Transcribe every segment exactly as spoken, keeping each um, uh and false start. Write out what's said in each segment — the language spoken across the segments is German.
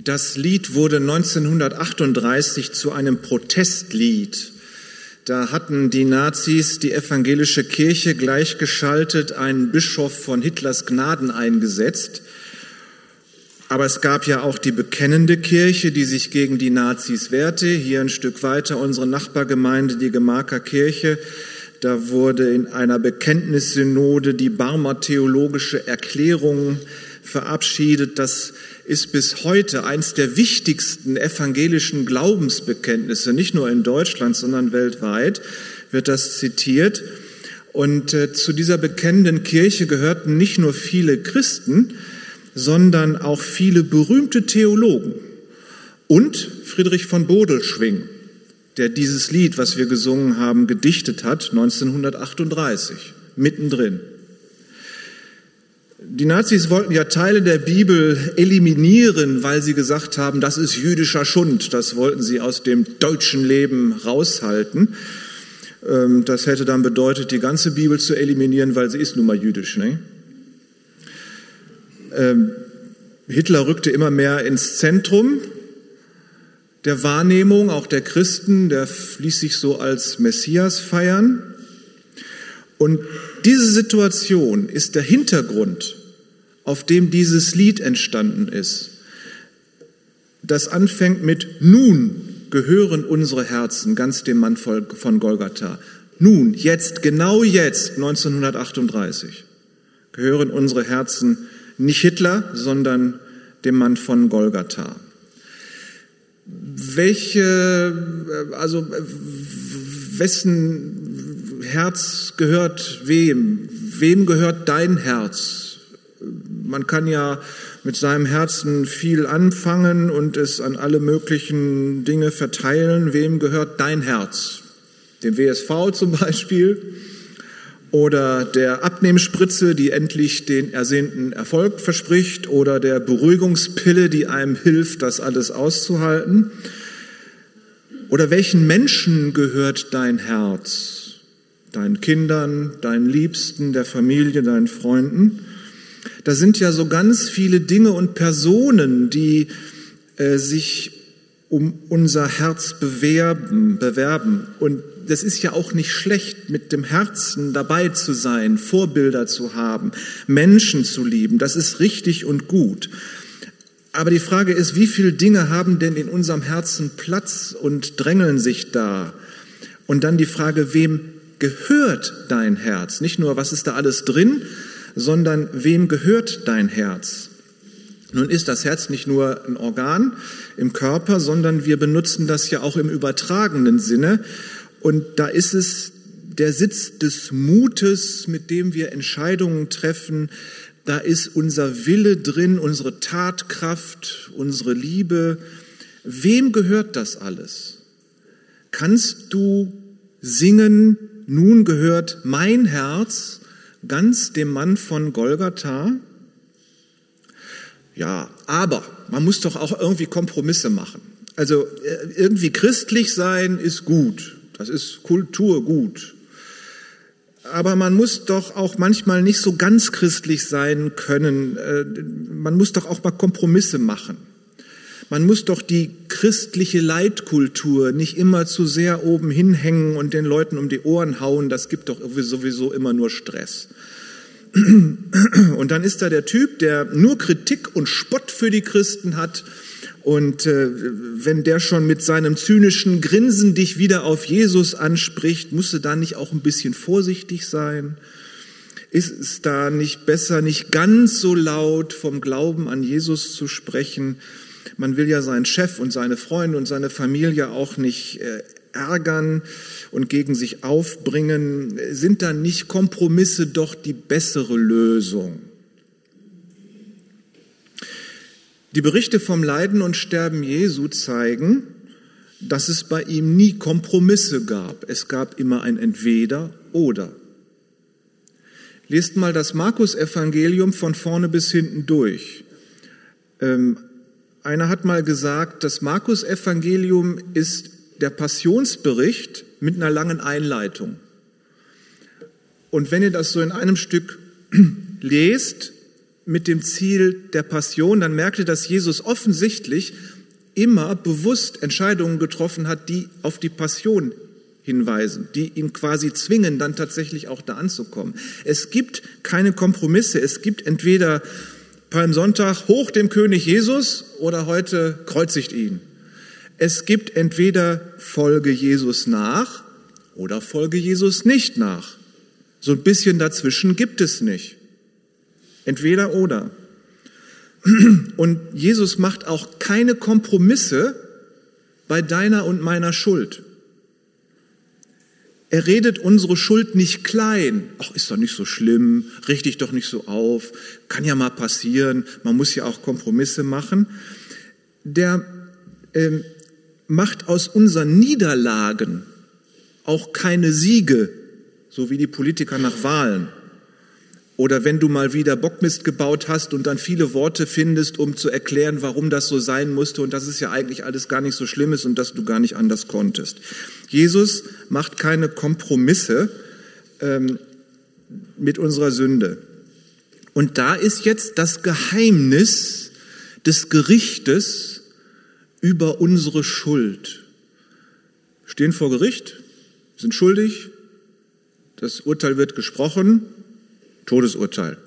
Das Lied wurde neunzehnhundertachtunddreißig zu einem Protestlied. Da hatten die Nazis die evangelische Kirche gleichgeschaltet, einen Bischof von Hitlers Gnaden eingesetzt. Aber es gab ja auch die bekennende Kirche, die sich gegen die Nazis wehrte. Hier ein Stück weiter unsere Nachbargemeinde, die Gemarker Kirche. Da wurde in einer Bekenntnissynode die Barmer theologische Erklärung verabschiedet. Das ist bis heute eins der wichtigsten evangelischen Glaubensbekenntnisse, nicht nur in Deutschland, sondern weltweit wird das zitiert. Und äh, zu dieser bekennenden Kirche gehörten nicht nur viele Christen, sondern auch viele berühmte Theologen und Friedrich von Bodelschwingh, der dieses Lied, was wir gesungen haben, gedichtet hat, neunzehnhundertachtunddreißig, mittendrin. Die Nazis wollten ja Teile der Bibel eliminieren, weil sie gesagt haben, das ist jüdischer Schund. Das wollten sie aus dem deutschen Leben raushalten. Das hätte dann bedeutet, die ganze Bibel zu eliminieren, weil sie ist nun mal jüdisch, ne? Hitler rückte immer mehr ins Zentrum der Wahrnehmung, auch der Christen, der ließ sich so als Messias feiern. Und diese Situation ist der Hintergrund, auf dem dieses Lied entstanden ist. Das anfängt mit Nun gehören unsere Herzen ganz dem Mann von Golgatha. Nun, jetzt, genau jetzt, neunzehnhundertachtunddreißig, gehören unsere Herzen nicht Hitler, sondern dem Mann von Golgatha. Welche, also wessen Herz gehört wem? Wem gehört dein Herz? Man kann ja mit seinem Herzen viel anfangen und es an alle möglichen Dinge verteilen. Wem gehört dein Herz? Dem W S V zum Beispiel? Oder der Abnehmspritze, die endlich den ersehnten Erfolg verspricht, oder der Beruhigungspille, die einem hilft, das alles auszuhalten? Oder welchen Menschen gehört dein Herz? Deinen Kindern, deinen Liebsten, der Familie, deinen Freunden? Da sind ja so ganz viele Dinge und Personen, die äh, sich um unser Herz bewerben, bewerben. Und das ist ja auch nicht schlecht, mit dem Herzen dabei zu sein, Vorbilder zu haben, Menschen zu lieben. Das ist richtig und gut. Aber die Frage ist, wie viele Dinge haben denn in unserem Herzen Platz und drängeln sich da? Und dann die Frage, wem gehört dein Herz? Nicht nur, was ist da alles drin, sondern wem gehört dein Herz? Nun ist das Herz nicht nur ein Organ im Körper, sondern wir benutzen das ja auch im übertragenen Sinne. Und da ist es der Sitz des Mutes, mit dem wir Entscheidungen treffen. Da ist unser Wille drin, unsere Tatkraft, unsere Liebe. Wem gehört das alles? Kannst du singen, nun gehört mein Herz ganz dem Mann von Golgatha? Ja, aber man muss doch auch irgendwie Kompromisse machen. Also irgendwie christlich sein ist gut. Das ist Kulturgut. Aber man muss doch auch manchmal nicht so ganz christlich sein können. Man muss doch auch mal Kompromisse machen. Man muss doch die christliche Leitkultur nicht immer zu sehr oben hinhängen und den Leuten um die Ohren hauen. Das gibt doch sowieso immer nur Stress. Und dann ist da der Typ, der nur Kritik und Spott für die Christen hat. Und äh, wenn der schon mit seinem zynischen Grinsen dich wieder auf Jesus anspricht, musst du da nicht auch ein bisschen vorsichtig sein? Ist es da nicht besser, nicht ganz so laut vom Glauben an Jesus zu sprechen? Man will ja seinen Chef und seine Freunde und seine Familie auch nicht äh, ärgern und gegen sich aufbringen. Sind da nicht Kompromisse doch die bessere Lösung? Die Berichte vom Leiden und Sterben Jesu zeigen, dass es bei ihm nie Kompromisse gab. Es gab immer ein Entweder-Oder. Lest mal das Markus-Evangelium von vorne bis hinten durch. Ähm, einer hat mal gesagt, das Markus-Evangelium ist der Passionsbericht mit einer langen Einleitung. Und wenn ihr das so in einem Stück lest, mit dem Ziel der Passion, dann merkt ihr, dass Jesus offensichtlich immer bewusst Entscheidungen getroffen hat, die auf die Passion hinweisen, die ihn quasi zwingen, dann tatsächlich auch da anzukommen. Es gibt keine Kompromisse. Es gibt entweder Palmsonntag, hoch dem König Jesus, oder heute kreuzigt ihn. Es gibt entweder folge Jesus nach oder folge Jesus nicht nach. So ein bisschen dazwischen gibt es nicht. Entweder oder. Und Jesus macht auch keine Kompromisse bei deiner und meiner Schuld. Er redet unsere Schuld nicht klein. Ach, ist doch nicht so schlimm, richte dich doch nicht so auf, kann ja mal passieren, man muss ja auch Kompromisse machen. Der äh, macht aus unseren Niederlagen auch keine Siege, so wie die Politiker nach Wahlen. Oder wenn du mal wieder Bockmist gebaut hast und dann viele Worte findest, um zu erklären, warum das so sein musste und dass es ja eigentlich alles gar nicht so schlimm ist und dass du gar nicht anders konntest. Jesus macht keine Kompromisse ähm, mit unserer Sünde. Und da ist jetzt das Geheimnis des Gerichtes über unsere Schuld. Wir stehen vor Gericht, sind schuldig, das Urteil wird gesprochen, Todesurteil.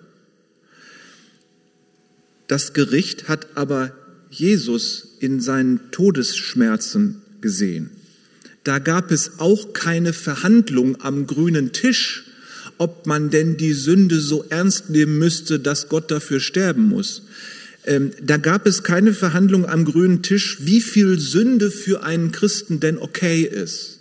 Das Gericht hat aber Jesus in seinen Todesschmerzen gesehen. Da gab es auch keine Verhandlung am grünen Tisch, ob man denn die Sünde so ernst nehmen müsste, dass Gott dafür sterben muss. Ähm, da gab es keine Verhandlung am grünen Tisch, wie viel Sünde für einen Christen denn okay ist.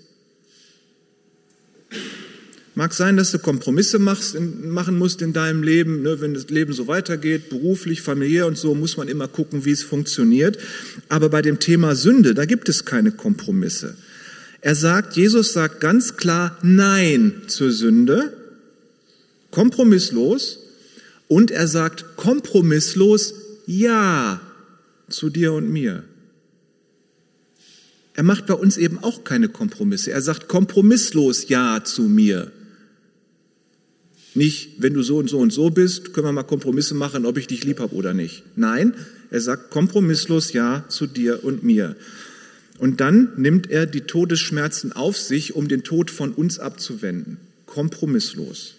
Mag sein, dass du Kompromisse machst, in, machen musst in deinem Leben, ne, wenn das Leben so weitergeht, beruflich, familiär und so, muss man immer gucken, wie es funktioniert. Aber bei dem Thema Sünde, da gibt es keine Kompromisse. Er sagt, Jesus sagt ganz klar Nein zur Sünde, kompromisslos, und er sagt kompromisslos Ja zu dir und mir. Er macht bei uns eben auch keine Kompromisse. Er sagt kompromisslos Ja zu mir. Nicht, wenn du so und so und so bist, können wir mal Kompromisse machen, ob ich dich lieb habe oder nicht. Nein, er sagt kompromisslos Ja zu dir und mir. Und dann nimmt er die Todesschmerzen auf sich, um den Tod von uns abzuwenden. Kompromisslos.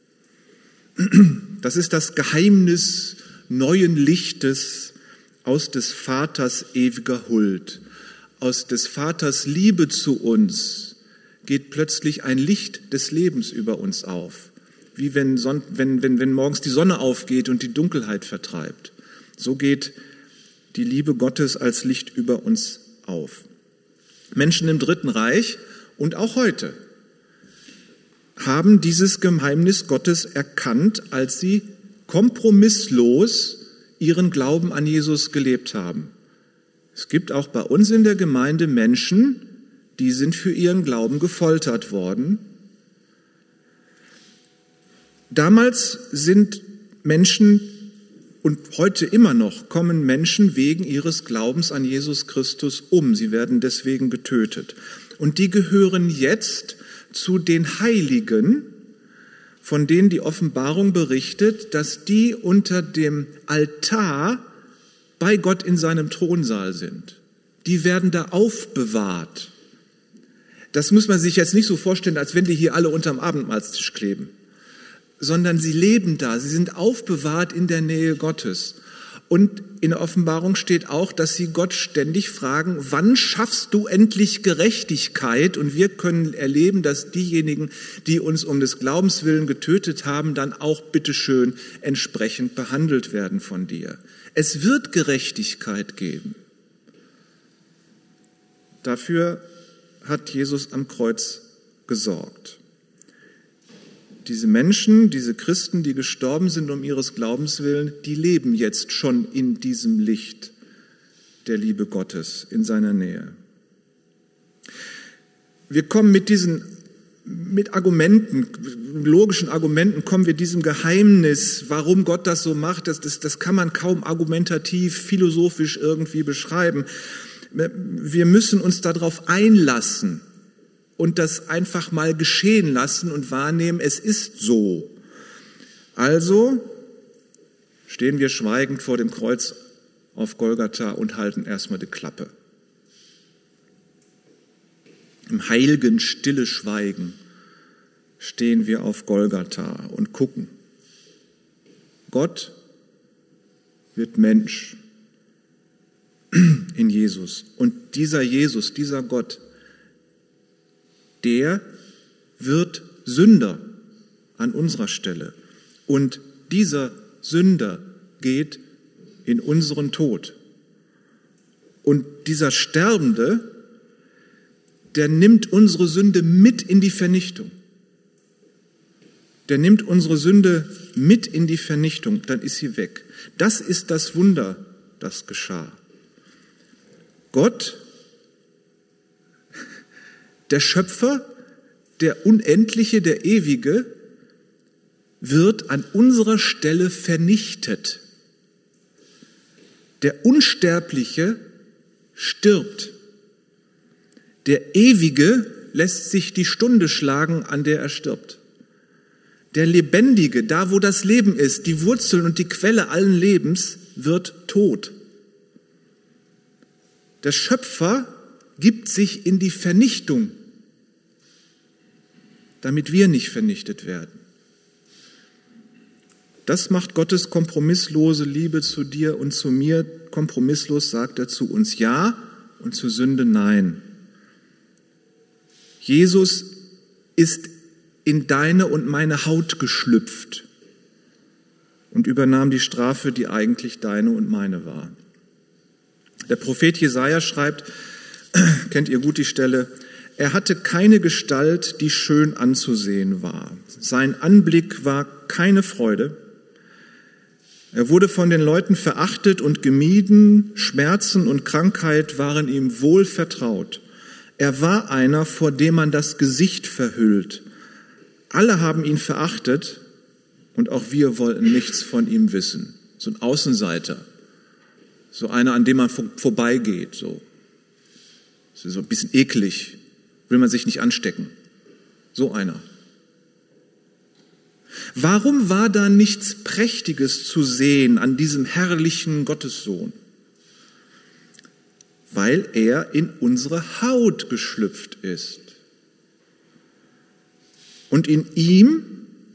Das ist das Geheimnis neuen Lichtes aus des Vaters ewiger Huld. Aus des Vaters Liebe zu uns geht plötzlich ein Licht des Lebens über uns auf. Wie wenn, Son- wenn, wenn, wenn morgens die Sonne aufgeht und die Dunkelheit vertreibt. So geht die Liebe Gottes als Licht über uns auf. Menschen im Dritten Reich und auch heute haben dieses Geheimnis Gottes erkannt, als sie kompromisslos ihren Glauben an Jesus gelebt haben. Es gibt auch bei uns in der Gemeinde Menschen, die sind für ihren Glauben gefoltert worden. Damals sind Menschen, und heute immer noch, kommen Menschen wegen ihres Glaubens an Jesus Christus um. Sie werden deswegen getötet. Und die gehören jetzt zu den Heiligen, von denen die Offenbarung berichtet, dass die unter dem Altar bei Gott in seinem Thronsaal sind. Die werden da aufbewahrt. Das muss man sich jetzt nicht so vorstellen, als wenn die hier alle unterm Abendmahlstisch kleben, sondern sie leben da, sie sind aufbewahrt in der Nähe Gottes. Und in der Offenbarung steht auch, dass sie Gott ständig fragen, wann schaffst du endlich Gerechtigkeit? Und wir können erleben, dass diejenigen, die uns um des Glaubens willen getötet haben, dann auch bitteschön entsprechend behandelt werden von dir. Es wird Gerechtigkeit geben. Dafür hat Jesus am Kreuz gesorgt. Diese Menschen, diese Christen, die gestorben sind um ihres Glaubens willen, die leben jetzt schon in diesem Licht der Liebe Gottes in seiner Nähe. Wir kommen mit diesen, mit Argumenten, logischen Argumenten, kommen wir diesem Geheimnis, warum Gott das so macht, das, das, das kann man kaum argumentativ, philosophisch irgendwie beschreiben. Wir müssen uns darauf einlassen und das einfach mal geschehen lassen und wahrnehmen, es ist so. Also stehen wir schweigend vor dem Kreuz auf Golgatha und halten erstmal die Klappe. Im heiligen, stille Schweigen stehen wir auf Golgatha und gucken. Gott wird Mensch in Jesus. Und dieser Jesus, dieser Gott, der wird Sünder an unserer Stelle. Und dieser Sünder geht in unseren Tod. Und dieser Sterbende, der nimmt unsere Sünde mit in die Vernichtung. Der nimmt unsere Sünde mit in die Vernichtung, dann ist sie weg. Das ist das Wunder, das geschah. Gott, der Schöpfer, der Unendliche, der Ewige, wird an unserer Stelle vernichtet. Der Unsterbliche stirbt. Der Ewige lässt sich die Stunde schlagen, an der er stirbt. Der Lebendige, da wo das Leben ist, die Wurzel und die Quelle allen Lebens, wird tot. Der Schöpfer gibt sich in die Vernichtung, damit wir nicht vernichtet werden. Das macht Gottes kompromisslose Liebe zu dir und zu mir. Kompromisslos sagt er zu uns Ja und zu Sünde Nein. Jesus ist in deine und meine Haut geschlüpft und übernahm die Strafe, die eigentlich deine und meine war. Der Prophet Jesaja schreibt, kennt ihr gut die Stelle, er hatte keine Gestalt, die schön anzusehen war. Sein Anblick war keine Freude. Er wurde von den Leuten verachtet und gemieden, Schmerzen und Krankheit waren ihm wohl vertraut. Er war einer, vor dem man das Gesicht verhüllt. Alle haben ihn verachtet und auch wir wollten nichts von ihm wissen. So ein Außenseiter, so einer, an dem man vorbeigeht, so. So ein bisschen eklig, will man sich nicht anstecken. So einer. Warum war da nichts Prächtiges zu sehen an diesem herrlichen Gottessohn? Weil er in unsere Haut geschlüpft ist. Und in ihm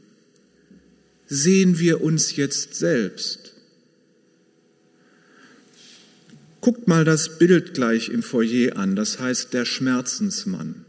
sehen wir uns jetzt selbst. Guckt mal das Bild gleich im Foyer an, das heißt der Schmerzensmann.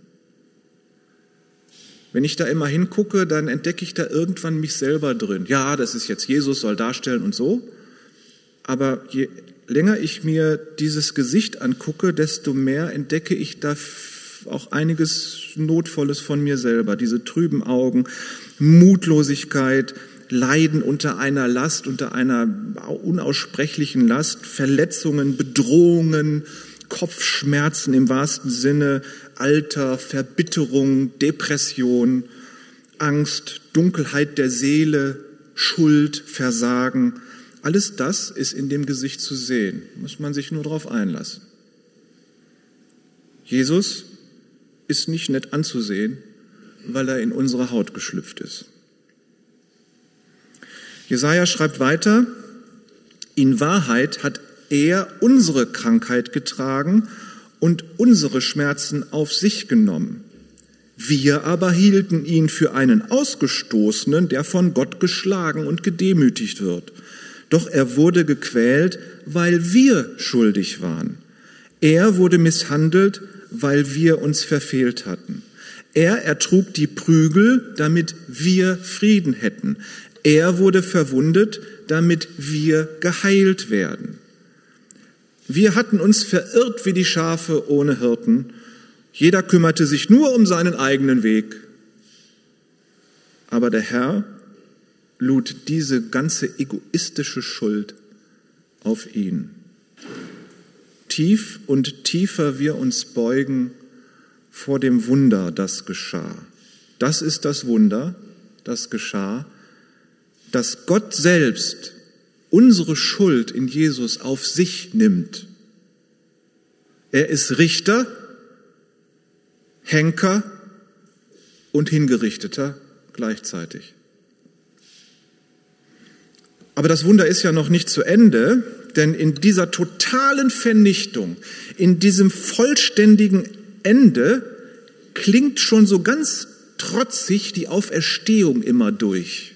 Wenn ich da immer hingucke, dann entdecke ich da irgendwann mich selber drin. Ja, das ist jetzt Jesus, soll darstellen und so. Aber je länger ich mir dieses Gesicht angucke, desto mehr entdecke ich da auch einiges Notvolles von mir selber. Diese trüben Augen, Mutlosigkeit, Leiden unter einer Last, unter einer unaussprechlichen Last, Verletzungen, Bedrohungen, Kopfschmerzen im wahrsten Sinne, Alter, Verbitterung, Depression, Angst, Dunkelheit der Seele, Schuld, Versagen. Alles das ist in dem Gesicht zu sehen. Muss man sich nur darauf einlassen. Jesus ist nicht nett anzusehen, weil er in unsere Haut geschlüpft ist. Jesaja schreibt weiter, in Wahrheit hat er unsere Krankheit getragen und unsere Schmerzen auf sich genommen. Wir aber hielten ihn für einen Ausgestoßenen, der von Gott geschlagen und gedemütigt wird. Doch er wurde gequält, weil wir schuldig waren. Er wurde misshandelt, weil wir uns verfehlt hatten. Er ertrug die Prügel, damit wir Frieden hätten. Er wurde verwundet, damit wir geheilt werden. Wir hatten uns verirrt wie die Schafe ohne Hirten. Jeder kümmerte sich nur um seinen eigenen Weg. Aber der Herr lud diese ganze egoistische Schuld auf ihn. Tief und tiefer wir uns beugen vor dem Wunder, das geschah. Das ist das Wunder, das geschah, dass Gott selbst unsere Schuld in Jesus auf sich nimmt. Er ist Richter, Henker und Hingerichteter gleichzeitig. Aber das Wunder ist ja noch nicht zu Ende, denn in dieser totalen Vernichtung, in diesem vollständigen Ende klingt schon so ganz trotzig die Auferstehung immer durch.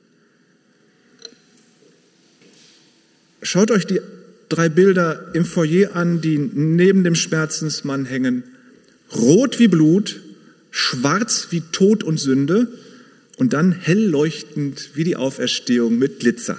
Schaut euch die drei Bilder im Foyer an, die neben dem Schmerzensmann hängen. Rot wie Blut, schwarz wie Tod und Sünde und dann hell leuchtend wie die Auferstehung mit Glitzer.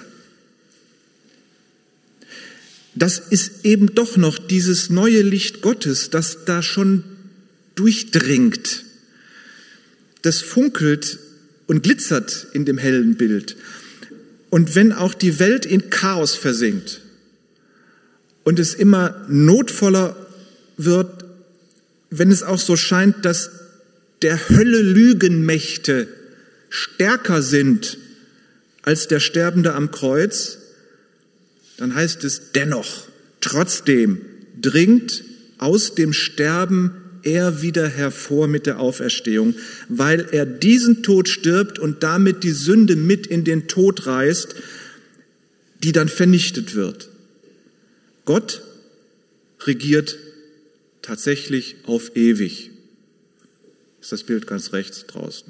Das ist eben doch noch dieses neue Licht Gottes, das da schon durchdringt. Das funkelt und glitzert in dem hellen Bild. Und wenn auch die Welt in Chaos versinkt und es immer notvoller wird, wenn es auch so scheint, dass der Hölle Lügenmächte stärker sind als der Sterbende am Kreuz, dann heißt es dennoch, trotzdem dringt aus dem Sterben er wieder hervor mit der Auferstehung, weil er diesen Tod stirbt und damit die Sünde mit in den Tod reißt, die dann vernichtet wird. Gott regiert tatsächlich auf ewig. Das ist das Bild ganz rechts draußen.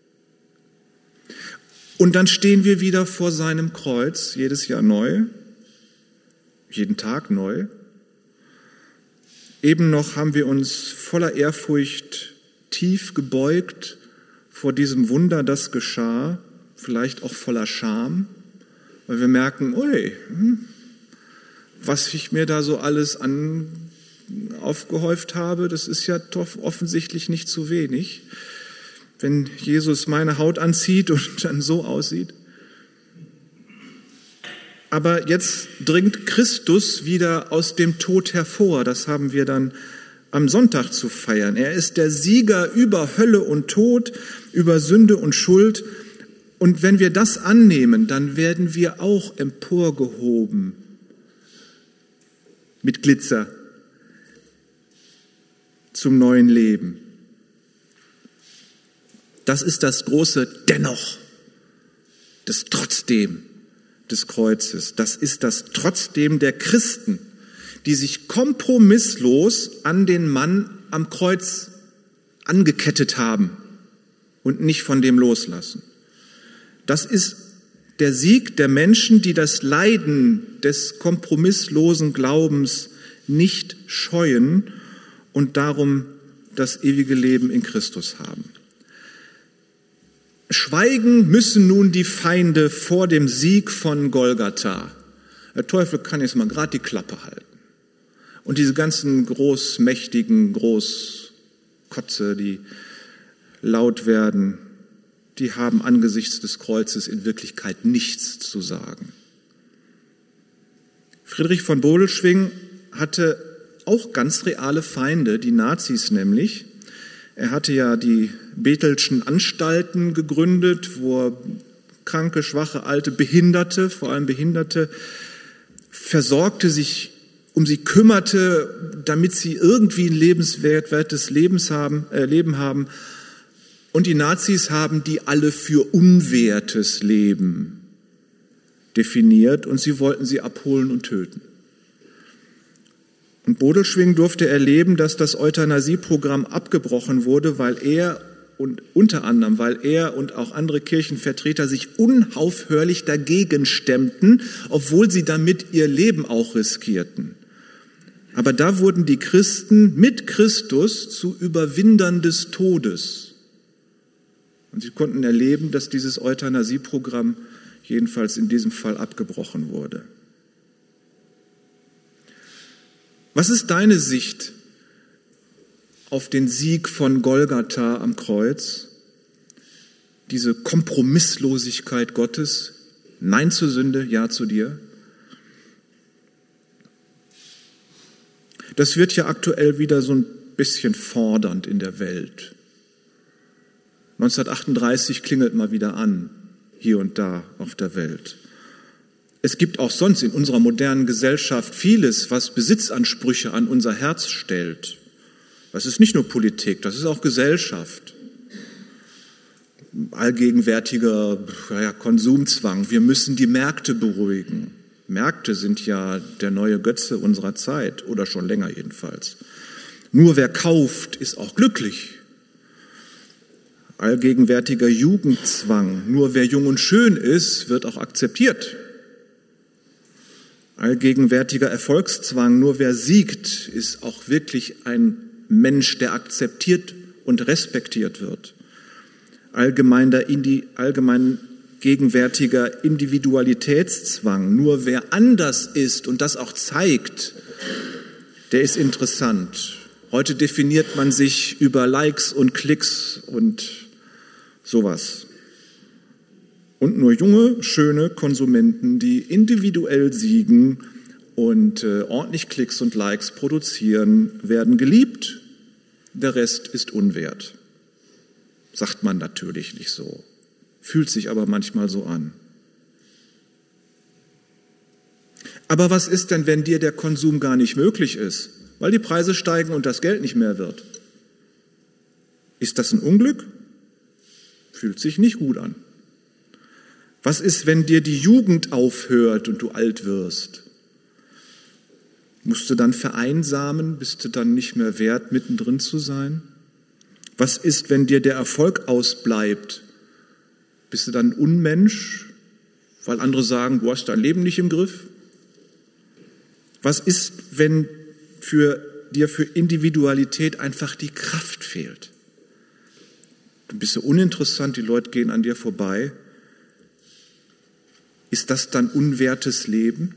Und dann stehen wir wieder vor seinem Kreuz, jedes Jahr neu, jeden Tag neu. Eben noch haben wir uns voller Ehrfurcht tief gebeugt vor diesem Wunder, das geschah, vielleicht auch voller Scham, weil wir merken, ui, was ich mir da so alles an, aufgehäuft habe, das ist ja doch offensichtlich nicht zu wenig, wenn Jesus meine Haut anzieht und dann so aussieht. Aber jetzt dringt Christus wieder aus dem Tod hervor. Das haben wir dann am Sonntag zu feiern. Er ist der Sieger über Hölle und Tod, über Sünde und Schuld. Und wenn wir das annehmen, dann werden wir auch emporgehoben mit Glitzer zum neuen Leben. Das ist das große Dennoch, das Trotzdem des Kreuzes. Das ist das Trotzdem der Christen, die sich kompromisslos an den Mann am Kreuz angekettet haben und nicht von dem loslassen. Das ist der Sieg der Menschen, die das Leiden des kompromisslosen Glaubens nicht scheuen und darum das ewige Leben in Christus haben. Schweigen müssen nun die Feinde vor dem Sieg von Golgatha. Der Teufel kann jetzt mal gerade die Klappe halten. Und diese ganzen großmächtigen Großkotze, die laut werden, die haben angesichts des Kreuzes in Wirklichkeit nichts zu sagen. Friedrich von Bodelschwingh hatte auch ganz reale Feinde, die Nazis nämlich. Er hatte ja die Bethelschen Anstalten gegründet, wo er kranke, schwache, alte, Behinderte, vor allem Behinderte, versorgte, sich um sie kümmerte, damit sie irgendwie ein lebenswertes Lebens haben, äh, Leben haben. Und die Nazis haben die alle für unwertes Leben definiert und sie wollten sie abholen und töten. Und Bodelschwingh durfte erleben, dass das Euthanasieprogramm abgebrochen wurde, weil er und unter anderem, weil er und auch andere Kirchenvertreter sich unaufhörlich dagegen stemmten, obwohl sie damit ihr Leben auch riskierten. Aber da wurden die Christen mit Christus zu Überwindern des Todes. Und sie konnten erleben, dass dieses Euthanasieprogramm jedenfalls in diesem Fall abgebrochen wurde. Was ist deine Sicht auf den Sieg von Golgatha am Kreuz? Diese Kompromisslosigkeit Gottes, Nein zur Sünde, Ja zu dir. Das wird ja aktuell wieder so ein bisschen fordernd in der Welt. neunzehnhundertachtunddreißig klingelt mal wieder an, hier und da auf der Welt. Es gibt auch sonst in unserer modernen Gesellschaft vieles, was Besitzansprüche an unser Herz stellt. Das ist nicht nur Politik, das ist auch Gesellschaft. allgegenwärtiger ja, Konsumzwang. Wir müssen die Märkte beruhigen. Märkte sind ja der neue Götze unserer Zeit oder schon länger jedenfalls. Nur wer kauft, ist auch glücklich. Allgegenwärtiger Jugendzwang. Nur wer jung und schön ist, wird auch akzeptiert. Allgegenwärtiger Erfolgszwang. Nur wer siegt, ist auch wirklich ein Mensch, der akzeptiert und respektiert wird. Allgemeiner, indi, allgemein gegenwärtiger Individualitätszwang. Nur wer anders ist und das auch zeigt, der ist interessant. Heute definiert man sich über Likes und Klicks und sowas. Und nur junge, schöne Konsumenten, die individuell siegen und äh, ordentlich Klicks und Likes produzieren, werden geliebt. Der Rest ist unwert. Sagt man natürlich nicht so. Fühlt sich aber manchmal so an. Aber was ist denn, wenn dir der Konsum gar nicht möglich ist, weil die Preise steigen und das Geld nicht mehr wird? Ist das ein Unglück? Fühlt sich nicht gut an. Was ist, wenn dir die Jugend aufhört und du alt wirst? Musst du dann vereinsamen? Bist du dann nicht mehr wert, mittendrin zu sein? Was ist, wenn dir der Erfolg ausbleibt? Bist du dann ein Unmensch, weil andere sagen, du hast dein Leben nicht im Griff? Was ist, wenn für, dir für Individualität einfach die Kraft fehlt? Du bist so uninteressant, die Leute gehen an dir vorbei. Ist das dann unwertes Leben?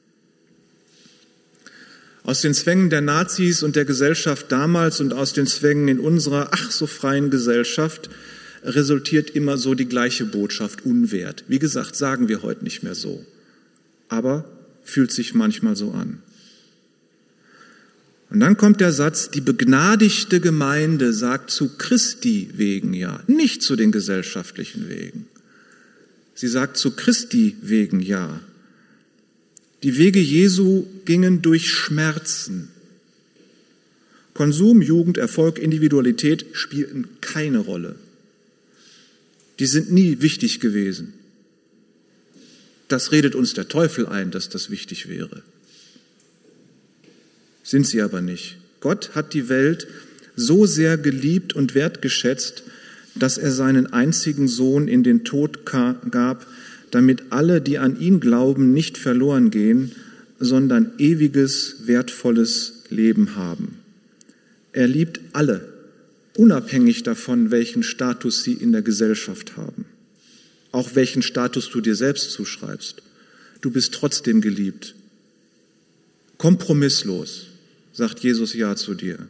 Aus den Zwängen der Nazis und der Gesellschaft damals und aus den Zwängen in unserer ach so freien Gesellschaft resultiert immer so die gleiche Botschaft, unwert. Wie gesagt, sagen wir heute nicht mehr so, aber fühlt sich manchmal so an. Und dann kommt der Satz, die begnadigte Gemeinde sagt zu Christi wegen ja, nicht zu den gesellschaftlichen Wegen. Sie sagt zu Christi wegen ja. Die Wege Jesu gingen durch Schmerzen. Konsum, Jugend, Erfolg, Individualität spielten keine Rolle. Die sind nie wichtig gewesen. Das redet uns der Teufel ein, dass das wichtig wäre. Sind sie aber nicht. Gott hat die Welt so sehr geliebt und wertgeschätzt, dass er seinen einzigen Sohn in den Tod gab, damit alle, die an ihn glauben, nicht verloren gehen, sondern ewiges, wertvolles Leben haben. Er liebt alle, unabhängig davon, welchen Status sie in der Gesellschaft haben. Auch welchen Status du dir selbst zuschreibst. Du bist trotzdem geliebt. Kompromisslos, sagt Jesus Ja zu dir.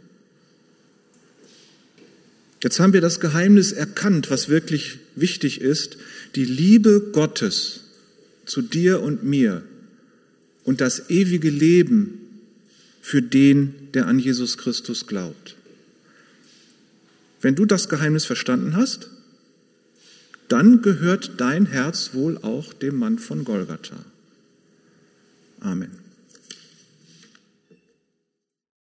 Jetzt haben wir das Geheimnis erkannt, was wirklich wichtig ist, die Liebe Gottes zu dir und mir und das ewige Leben für den, der an Jesus Christus glaubt. Wenn du das Geheimnis verstanden hast, dann gehört dein Herz wohl auch dem Mann von Golgatha. Amen.